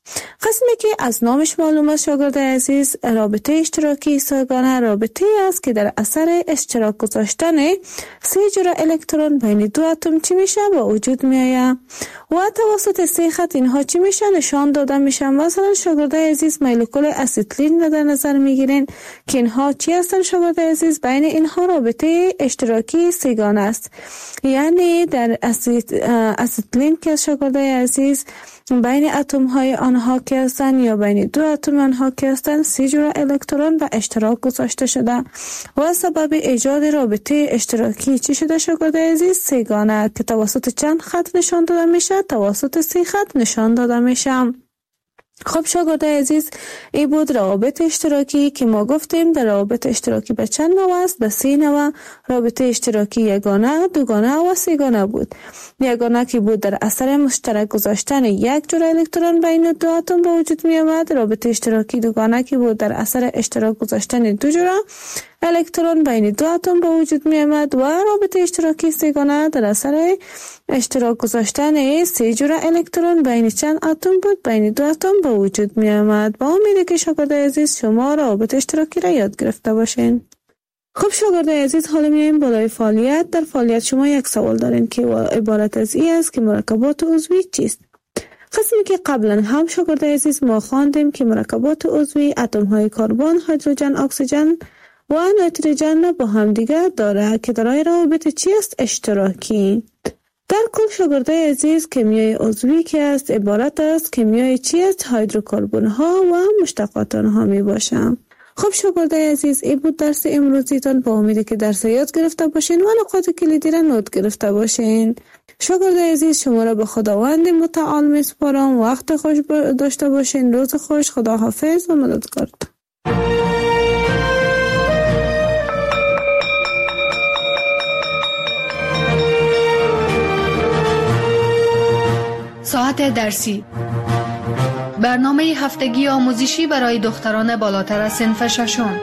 قسمی که از نامش معلوم است شاگرد عزیز، رابطه اشتراکی سه‌گانه رابطه است که در اثر اشتراک گذاشتن 3 جرعه الکترون بین 2 اتم چی میشه به وجود میآید و توسط 3 خط اینها چی میشه نشان داده میشن. مثلا شاگرد عزیز مولکول اسیتلین را در نظر میگیرین که اینها چی هستن شاگرد عزیز؟ بین اینها رابطه اشتراکی سه‌گانه است. یعنی در اسیتلین که شاگرد عزیز بین اتم های آنها که هستند یا بین 2 اتم آنها که هستند 3 جرعه الکترون به اشتراک گذاشته شده و سبب ایجاد رابطه اشتراکی چی شده شاگرد عزیز؟ سه‌گانه که توسط چند خط نشان داده میشه؟ توسط 3 خط نشان داده میشه. خب شاگرد عزیز این بود روابط اشتراکی که ما گفتیم. در روابط اشتراکی به چند نوع است؟ به 3 نوع. رابطه اشتراکی یگانه، دوگانه و سه‌گانه بود. یگانه که بود در اثر مشترک گذاشتن 1 جرعه الکترون بین 2 اتم به وجود می آمد. رابطه اشتراکی دوگانه که بود در اثر اشتراک گذاشتن 2 جرعه الکترون بین 2 اتم به وجود می آمد و رابطه اشتراکی سه‌گانه در اثر اشتراک گذاشتن 3 جرعه الکترون بین چند اتم بود؟ بین 2 اتم به وجود می آمد. با امید که شاگرد عزیز شما روابط اشتراکی را یاد گرفته باشین. خب شاگرد عزیز حالا میایم بالای فعالیت. در فعالیت شما یک سوال دارین که عبارت از این است که مرکبات عضوی چیست؟ قسمی که قبلا هم شاگرد عزیز ما خواندیم که مرکبات عضوی اتم های کربن، هیدروژن، اکسیژن و نیتروژن با هم دیگر داره که دارای روابط چی است؟ اشتراکی. در کل شاگرد عزیز کیمیای عضوی که است عبارت است کیمیای چی است؟ هیدروکربن ها و مشتقات آنها می باشند. خب شاگرد عزیز این بود درس امروزیتان. با امیدی که درس یاد گرفته باشین و نکات کلیدی را نوت گرفته باشین. شاگرد عزیز شما را به خداوند متعال میسپارم. وقت خوش داشته باشین. روز خوش. خدا حافظ و مددگار.
ساعت درسی، برنامه هفتگی آموزشی برای دختران بالاتر از صنف ششم.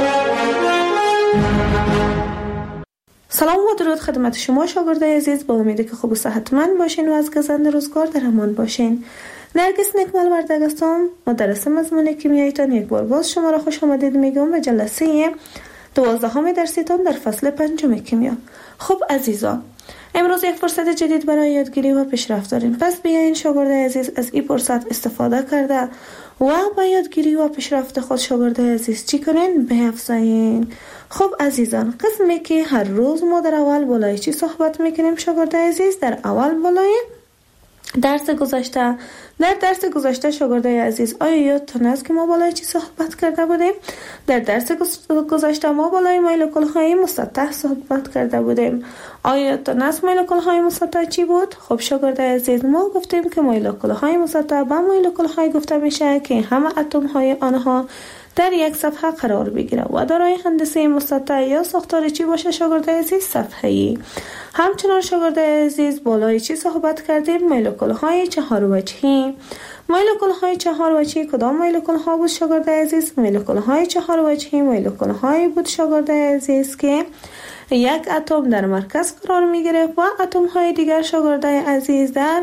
سلام و درود خدمت شما شاگرد عزیز. با امیدی که خوب و صحتمند باشین و از گزند روزگار در امان باشین. نرگس نکمل وردگ هستم. مدرس مضمون کیمیایتان. یک بار باز شما را خوش آمدید میگم به جلسه 12 درسیتان در فصل 5 کیمیا. خب عزیزان، امروز یک فرصت جدید برای یادگیری و پیشرفت داریم. پس بیاین شاگرد عزیز از این فرصت استفاده کرده و با یادگیری و پیشرفت خود شاگرد عزیز چی کنین؟ بیفزایین. خب عزیزان، قسمی که هر روز ما در اول بالای چی صحبت میکنیم شاگرد عزیز؟ در اول بالای درس گذشته. در درس گذشته شاگرد عزیز آیا یادتون است که ما بالای چی صحبت کرده بودیم؟ در درس گذشته ما بالای مولکول های مسطح صحبت کرده بودیم. آیا یادتون است مولکول های مسطح چی بود؟ خب شاگرد عزیز ما گفتیم که مولکول های مسطح به مولکول های گفته میشه که همه اتم های آنها در یک صفحه قرار بگیره و دارای هندسه مسطح یا ساختار چی باشه شاگرد عزیز؟ صفحه‌ای. همچنان شاگرد عزیز بالای چی صحبت کردیم؟ مولکول های 4 وجهی. مولکول های 4 وجهی کدام مولکول ها بود شاگرد عزیز؟ مولکول های 4 وجهی مولکول های بود شاگرد عزیز که یک اتم در مرکز قرار می گرفت و اتم های دیگر شاگرد عزیز در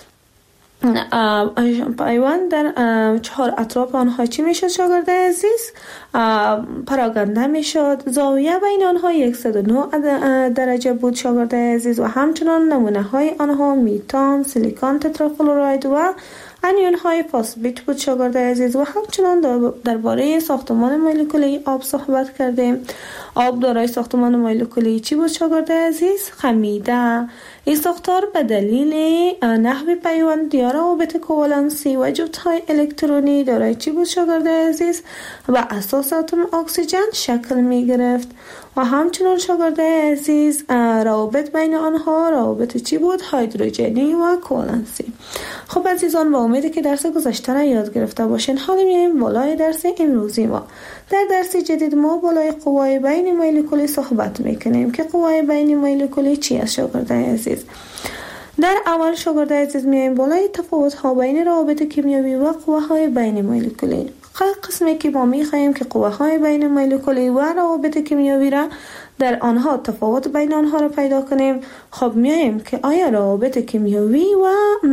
پیوند در 4 اطراف آنها چی میشد شاگرد عزیز؟ پراگنده میشد. زاویه بین آنها 109 درجه بود شاگرد عزیز و همچنان نمونه های آنها میتان، سیلیکون تترافلوراید و انیون های فاسفیت بود شاگرد عزیز. و همچنان درباره ساختمان مولکولی آب صحبت کردیم. آب دارای ساختمان مولکولی چی بود شاگرد عزیز؟ خمیده. این ساختار به دلیل نحو پیوند یا روابط کوالنسی و جفت‌های الکترونی دارای چی بود شاگرد عزیز؟ و اساس اتم اکسیژن شکل می گرفت. و همچنان شاگرد عزیز روابط بین آنها روابط چی بود؟ هیدروژنی و کوالنسی. خب عزیزان، با امیدی که درس گذشته را یاد گرفته باشین، حالا میایم بالای درس امروزی ما. در درس جدید ما بالای قوای بین مولکولی صحبت میکنیم که قوای بین مولکولی چی است شاگرد عزیز؟ در اول شاگرد عزیز میایم بالای تفاوت ها بین روابط کیمیایی و قواهای بین مولکولی. قسمی که ما می‌خواهیم که قوه‌های بین مولکولی و روابط کیمیایی را در آنها تفاوت بین آنها را پیدا کنیم. خب میایم که آیا روابط کیمیایی و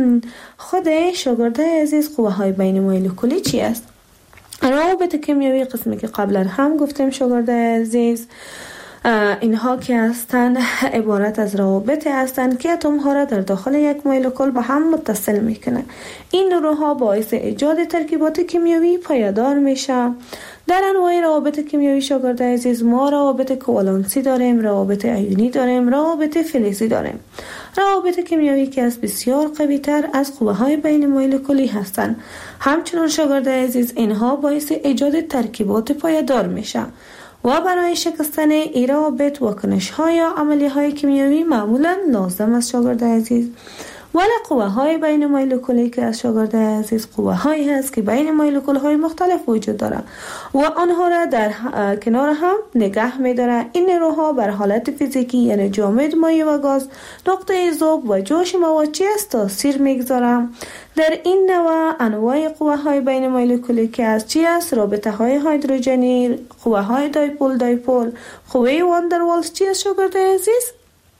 خود شاگرده عزیز قوه‌های بین مولکولی چی است؟ روابط کیمیایی قسمی که قبلا هم گفتیم شاگرده عزیز، اینها که هستند عبارت از روابط هستند که اتم ها را در داخل یک مولکول به هم متصل میکنه. این نیروها باعث ایجاد ترکیبات کیمیایی پایدار میشه. در انواع روابط کیمیایی شاگرد عزیز ما روابط کوالنسی داریم، روابط ایونی داریم، روابط فلزی داریم. روابط کیمیایی که از بسیار قوی تر از قوه های بین مولکولی هستند. همچنان شاگرد عزیز اینها باعث ایجاد ترکیبات پایدار میشه و برای شکستن این روابط واکنش های یا عملی های کیمیایی معمولا لازم است شاگرد عزیز. ولی قوه های بین مولکولی که از شاگرد عزیز قوه هایی هست که بین مولکول های مختلف وجود داره و آنها را در کنار هم نگه می داره. این نیروها بر حالت فیزیکی یعنی جامد، مایع و گاز، نقطه ذوب و جوش مواد چی است تاثیر میگذاره. در این نوع انواع قوه های بین مولکولی که از چی است؟ رابطه های هیدروژنی، قوه های دایپول، قوه واندروالز چی است شاگرد عزیز؟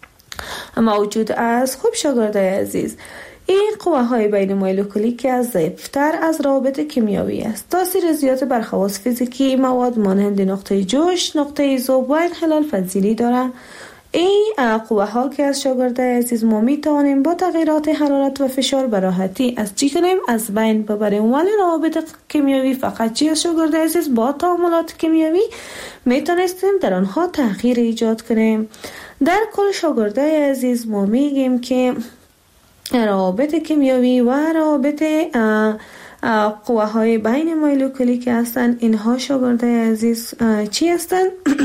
موجود است. خوب شاگرد عزیز، این قوه های بین مولکولی که از ضعیفتر از روابط کیمیایی است. تاثیر زیاد بر خواص فیزیکی مواد مانند نقطه جوش، نقطه ذوب و انحلال پذیری دارند. این قوه ها که از شاگرد عزیز ما می توانیم با تغییرات حرارت و فشار به راحتی از چی کنیم؟ از بین ببریم. ولی روابط کیمیایی فقط چی از شاگرد عزیز؟ با تعاملات کیمیایی می توانستیم در آنها تغییر ایجاد کنیم. در کل شاگرده عزیز ما میگیم که روابط کیمیایی و روابط قوه های بین مولکولی که هستند اینها شاگرده عزیز چی هستند؟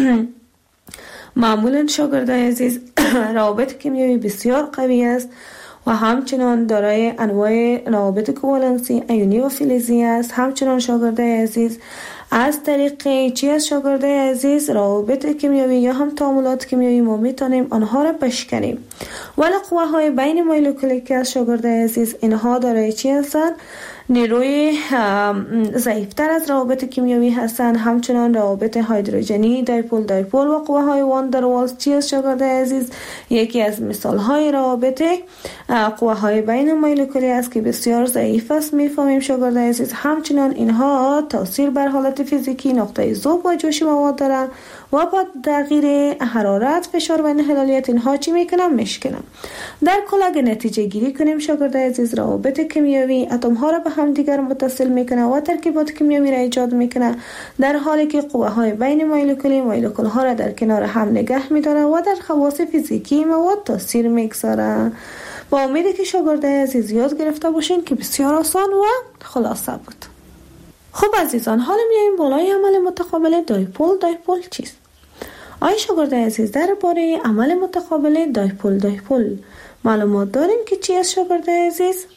معمولا شاگرده عزیز روابط کیمیایی بسیار قوی است و همچنان دارای انواع روابط کوالنسی، ایونی و فلزی است. همچنان شاگرده عزیز از طریق چی از شاگرده عزیز روابط کیمیایی یا هم تعاملات کیمیایی ما میتونیم آنها را بشکنیم. ولی قوه های بین مولکولی که از شاگرده عزیز اینها دارای چی هستند؟ نیروی ضعیفتر از روابط کیمیایی هستند. همچنان روابط هیدروژنی، دایپول و قوه های واندروالز چی از شاگرد عزیز؟ یکی از مثال های روابط قوه های بین مولکولی است که بسیار ضعیف است. میفهمیم شاگرد عزیز همچنان اینها تاثیر بر حالت فیزیکی، نقطه ذوب و جوش مواد دارند و با تغییر حرارت، فشار و انحلالیت اینها چی میکنن؟ میشکنن. در کل اگه نتیجه گیری کنیم شاگرد عزیز روابط کیمیایی اتم ها را به هم دیگر متصل میکنه و ترکیبات کیمیایی را ایجاد میکنه، در حالی که قوه های بین مولکولی مولکول ها را در کنار هم نگه میداره و در خواص فیزیکی مواد تاثیر میگذاره. با امیدی که شاگرد عزیز یاد گرفته باشین که بسیار آسان و خلاصه بود. خب عزیزان، حالا میایم بالای عمل متقابل دایپول چیست؟ آیا شاگرد عزیز درباره عمل متقابل دایپول معلومات داریم که چی است شاگرد عزیز؟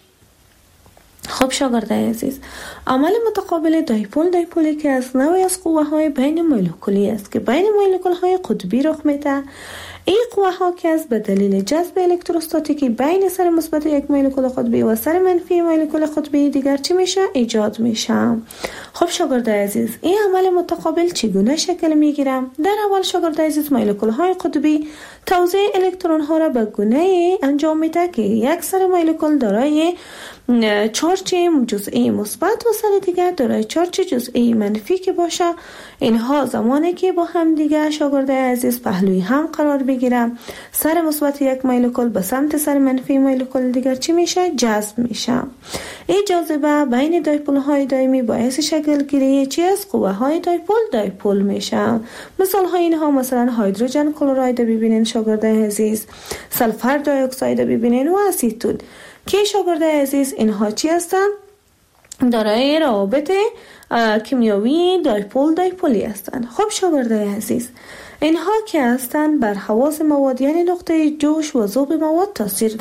خب شاگرد عزیز، عمل متقابل دایپولی که از نوعی از قوه های بین مولکولی است که بین مولکول های قطبی رخ میده. این قوه ها که از به دلیل جذب الکتروستاتیکی بین سر مثبت یک مولکول قطبی و سر منفی مولکول قطبی دیگر چی میشه؟ ایجاد میشه. خب شاگرد عزیز، این عمل متقابل چگونه شکل میگیره؟ در اول شاگرد عزیز مولکول های قطبی توزیع الکترون ها را به گونه انجام میده که یک سر مولکول دارای چارج جزئی مثبت و سر دیگر دارای چارج جزئی منفی که باشه. اینها زمانی که با هم دیگر شاگرد عزیز پهلوی هم قرار بگیرن، سر مثبت یک مولکول به سمت سر منفی مولکول دیگر چی میشه؟ جذب میشه. این جاذبه بین دایپول های دائمی باعث شکل گیری چی از قوه های دایپول میشه. مثال های اینها مثلا هیدروژن کلراید ببینین شاگرد عزیز، سلفر دی اکساید ببینین و اسیتون که شاگرد عزیز اینها چی هستن؟ دارای روابط کیمیایی دایپولی هستند. خب شاگرد عزیز، اینها که هستند بر خواص مواد یعنی نقطه جوش و ذوب مواد تاثیر دارند.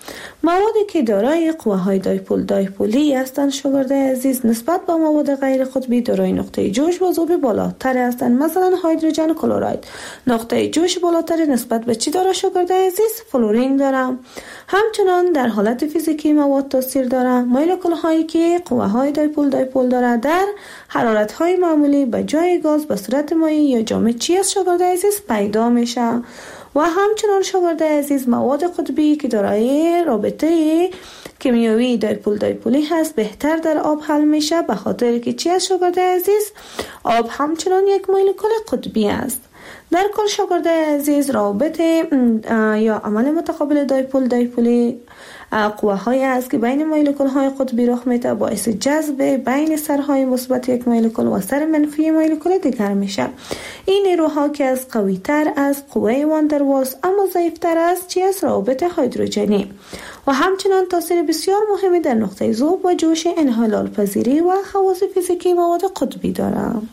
موادی که دارای قوه‌های دایپولی هستند شاگرد عزیز نسبت به مواد غیر قطبی دارای نقطه جوش و ذوب بالاتر هستند. مثلا هیدروژن کلراید نقطه جوش بالاتر نسبت به چی داره شاگرد عزیز؟ فلورین داره. همچنان در حالت فیزیکی مواد تاثیر داره. مولکول هایی که قوه‌های دایپول داره در حرارت های معمولی به جای گاز به صورت مایع یا جامد چی است شاگرد عزیز؟ پیدا میشه. و همچنان شاگرد عزیز مواد قطبی که دارای رابطه کیمیایی دایپولی هست بهتر در آب حل میشه، به خاطر که چی است شاگرد عزیز؟ آب همچنان یک مولکول قطبی است. در کل شاگرد عزیز رابطه یا عمل متقابل دایپولی قوه های است که بین مولکول های قطبی رخ میده، باعث جذب بین سرهای مثبت یک مولکول و سر منفی مولکول دیگر میشه. این نیروها که از قوی تر از قوه واندروالز اما ضعیفتر است چی است؟ رابطه هیدروژنی و همچنان تاثیر بسیار مهمی در نقطه ذوب و جوش انحلال پذیری و خواص فیزیکی مواد قطبی دارد.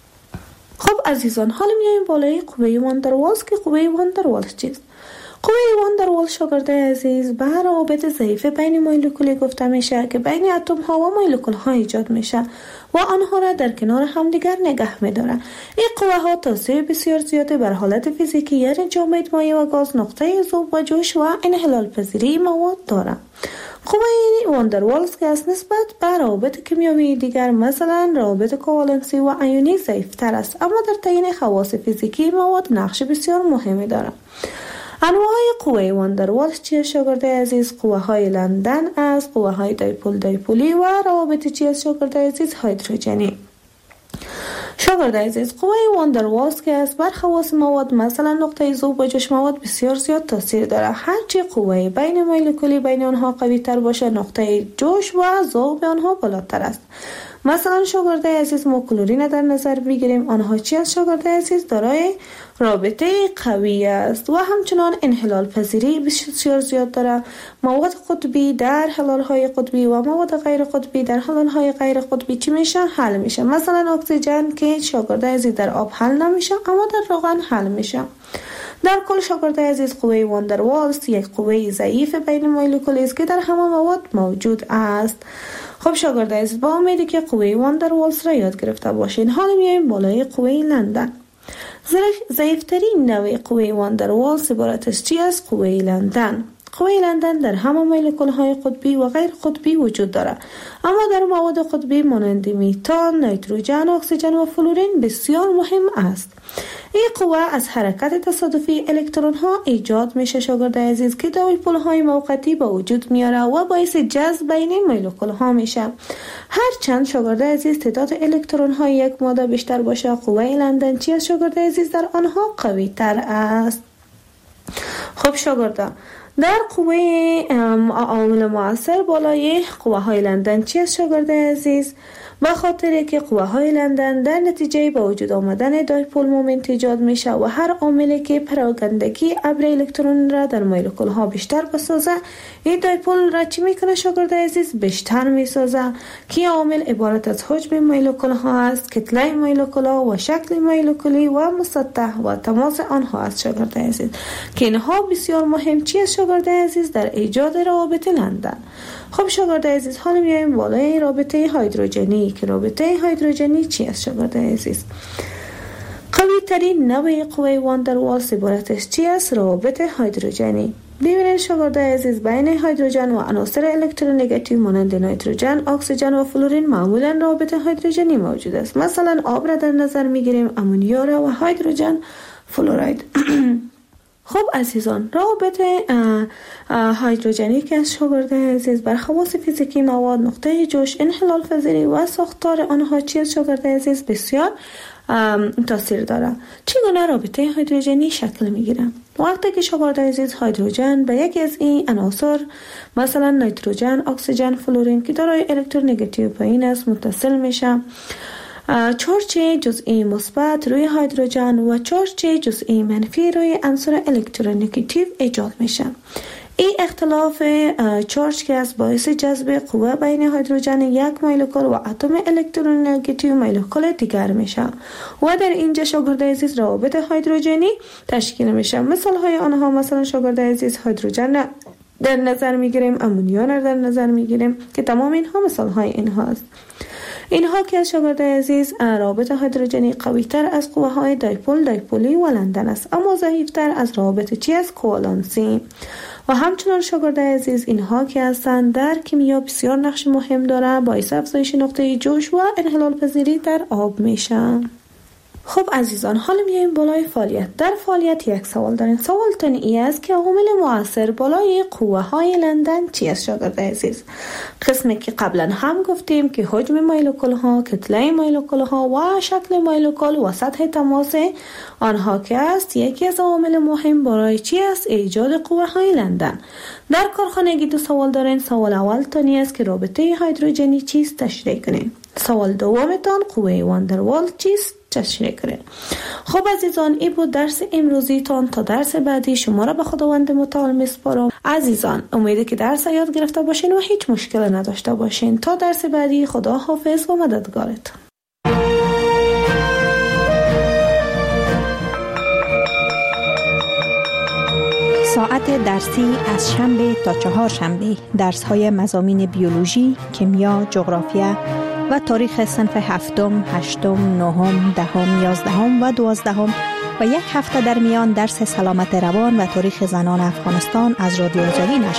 خب عزیزان، حالا میایم بالای قوه واندروالز که قوه واندروالز چیست؟ قوه واندروالز شاگرد عزیز به روابط ضعیف بین مولکولی گفته میشه که بین اتم ها و مولکول ها ایجاد میشه و آنها را در کنار همدیگر نگه میداره. این قوه ها تاثیر بسیار زیاده بر حالت فیزیکی یعنی جامد، مایع و گاز، نقطه ذوب و جوش و انحلال پذیری مواد داره. قوه واندروالز که از نسبت به روابط کیمیایی دیگر مثلا روابط کوالنسی و ایونی ضعیفتر است، اما در تعیین خواص فیزیکی مواد نقش بسیار مهمی داره. انواع قوه واندروالز چیه شاگرد عزیز؟ قوه های لندن از قوه های دایپولی و روابط چیه شاگرد عزیز؟ هیدروژنی. شاگرد عزیز قوه واندروالز که از بر خواص مواد مثلا نقطه ذوب و جوش مواد بسیار زیاد تاثیر داره. هرچی قوه بین مولکولی بین آنها قوی تر باشه نقطه جوش و ذوب آنها بالاتر است. مثلا شاگرد عزیز ما کلورین در نظر بگیریم، آنها چی است شاگرد عزیز؟ دارای رابطه قوی است و همچنان انحلال پذیری بسیار زیاد داره. مواد قطبی در حلال های قطبی و مواد غیر قطبی در حلال های غیر قطبی چی میشه؟ حل میشه. مثلا اکسیژن که شاگرد عزیز در آب حل نمیشه اما در روغن حل میشه. در کل شاگرد عزیز قوه واندروالز یک قوه ضعیف بین مولکولی است که در همه مواد موجود است. خب شاگرد عزیز با امیدی که قوه واندروالز را یاد گرفته باشین، حالا میایم بالای قوه لندن. ضعیفترین نوع قوه واندروالز عبارت از چی است؟ قوه لندن. قوه لندن در همه مولکول های قطبی و غیر قطبی وجود دارد، اما در مواد قطبی مانند میتان، نیتروژن، اکسیژن و فلورین بسیار مهم است. این قوه از حرکت تصادفی الکترون ها ایجاد میشه شاگرد عزیز که دایپول های موقتی به وجود میاره و باعث جذب بین مولکول ها میشه. هرچند شاگرد عزیز تعداد الکترون های یک ماده بیشتر باشه، قوه لندن چی است شاگرد عزیز؟ در آنها قوی تر است. خب شاگردان، در قوه عامل مؤثر بالای قوه های لندن چی است شاگرد عزیز؟ به خاطر که قوه های لندن در نتیجه با وجود آمدن دایپول مومنت ایجاد میشه و هر عاملی که پراگندگی ابر الکترون را در مولکول ها بیشتر بسازه، این دایپول را چی میکنه شاگرد عزیز؟ بیشتر میسازه که عامل عبارت از حجم مولکول ها است، کتله مولکول ها و شکل مولکولی و مسطح و تماس آنها است شاگرد عزیز که اینها بسیار مهم چی است شاگرد عزیز؟ در ایجاد روابط لندن. خب شاگرد عزیز حالا میایم بالای رابطه هیدروژنی که رابطه هیدروژنی چی است شاگرد عزیز؟ قوی ترین نوع قوه واندروالز عبارت از چی است؟ روابط هیدروژنی. ببینید شاگرد عزیز بین هیدروژن و عناصر الکترونگاتیو مانند نیتروژن، اکسیژن و فلورین معمولا روابط هیدروژنی موجود است. مثلا آب را در نظر میگیریم، امونیا را و هیدروژن فلوراید. خب عزیزان، روابط هیدروژنی که از شاگرد عزیز بر خواص فیزیکی مواد، نقطه جوش، انحلال پذیری و ساختار آنها چی از شاگرد عزیز بسیار تاثیر داره. چگونه رابطه هیدروژنی شکل میگیره؟ وقتی که شاگرد عزیز هیدروژن به یکی از این عناصر مثلا نیتروژن، اکسیژن، فلورین که دارای الکترونگاتیو پایین است متصل میشه، چارج جزئی مثبت روی هیدروژن و چارج جزئی منفی روی عنصر الکترونگاتیو ایجاد میشه. این اختلاف چارج که از باعث جذب قوه بین هیدروژن یک مولکول و اتم الکترونگاتیو مولکول دیگر میشه و در اینجا شاگرد عزیز روابط هیدروژنی تشکیل میشه. مثال های آنها مثلا شاگرد عزیز هیدروژن در نظر میگیریم، امونیا را در نظر میگیریم که تمام اینها مثال های اینها است. اینها که از شاگرد عزیز روابط هیدروژنی قوی تر از قوه های دایپولی و لندن است، اما ضعیف تر از روابط چی از کوالانسی. و همچنان شاگرد عزیز اینها که هستند در کیمیا بسیار نقش مهم داره، باعث افزایش نقطه جوش و انحلال پذیری در آب میشه. خب عزیزان، حالا میایم بالای فعالیت. در فعالیت یک سوال دارین. سوالتون ای است که عوامل مؤثر بالای قوه های لندن چی است شاگرد عزیز؟ قسمی که قبلا هم گفتیم که حجم مولکول ها، کتله مولکول ها و شکل مولکول و سطح تماس آنها که است یکی از عوامل مهم برای چی است؟ ایجاد قوه های لندن. در کارخانگی دو سوال دارین. سوال اول تانی است که رابطه هیدروژنی چیست؟ تشریح کنین. سوال دومتان قوه واندروالد چیست؟ تشریح کنین. خب عزیزان، این بود درس امروزیتان. تا درس بعدی شما را به خداوند متعال میسپارم. عزیزان، امیده که درس یاد گرفته باشین و هیچ مشکل نداشته باشین. تا درس بعدی، خدا حافظ و مددگارتان.
ساعت درسی از شنبه تا چهارشنبه درس‌های مضامین بیولوژی، کیمیا، جغرافیا و تاریخ صنف هفتم، هشتم، نهم، دهم، یازدهم و دوازدهم و یک هفته در میان درس سلامت روان و تاریخ زنان افغانستان از رادیو آزادی نشر